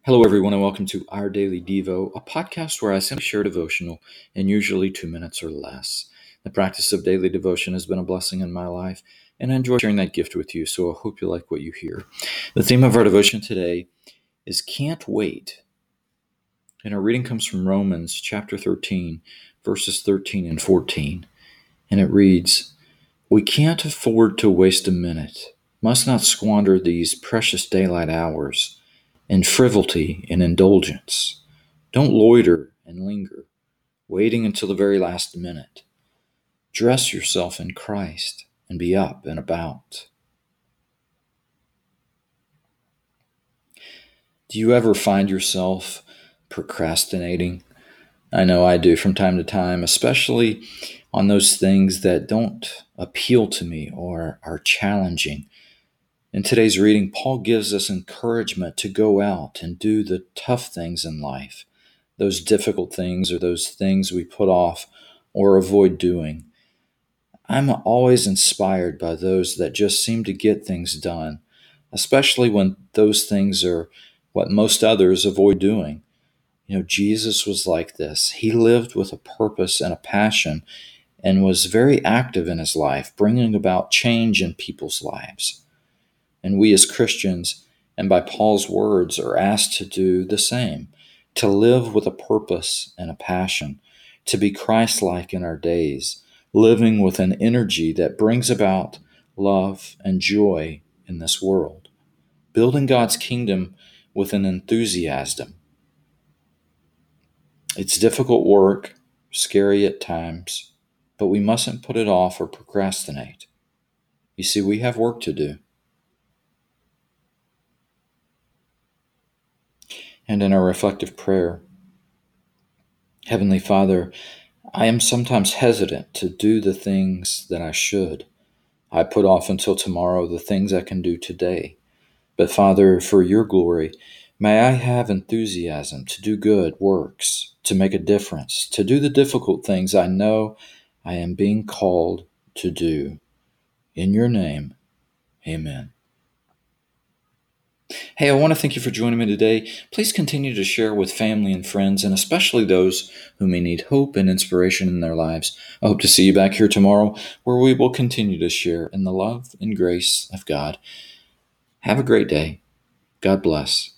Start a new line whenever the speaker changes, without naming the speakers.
Hello, everyone, and welcome to Our Daily Devo, a podcast where I simply share devotional in usually 2 minutes or less. The practice of daily devotion has been a blessing in my life, and I enjoy sharing that gift with you, so I hope you like what you hear. The theme of our devotion today is Can't Wait, and our reading comes from Romans chapter 13, verses 13 and 14, and it reads, "We can't afford to waste a minute, must not squander these precious daylight hours in frivolity and indulgence. Don't loiter and linger, waiting until the very last minute. Dress yourself in Christ and be up and about." Do you ever find yourself procrastinating? I know I do from time to time, especially on those things that don't appeal to me or are challenging. In today's reading, Paul gives us encouragement to go out and do the tough things in life, those difficult things or those things we put off or avoid doing. I'm always inspired by those that just seem to get things done, especially when those things are what most others avoid doing. Jesus was like this. He lived with a purpose and a passion and was very active in his life, bringing about change in people's lives. And we as Christians, and by Paul's words, are asked to do the same, to live with a purpose and a passion, to be Christ-like in our days, living with an energy that brings about love and joy in this world, building God's kingdom with an enthusiasm. It's difficult work, scary at times, but we mustn't put it off or procrastinate. You see, we have work to do. And in our reflective prayer, Heavenly Father, I am sometimes hesitant to do the things that I should. I put off until tomorrow the things I can do today. But Father, for your glory, may I have enthusiasm to do good works, to make a difference, to do the difficult things I know I am being called to do. In your name, amen. Hey, I want to thank you for joining me today. Please continue to share with family and friends, and especially those who may need hope and inspiration in their lives. I hope to see you back here tomorrow, where we will continue to share in the love and grace of God. Have a great day. God bless.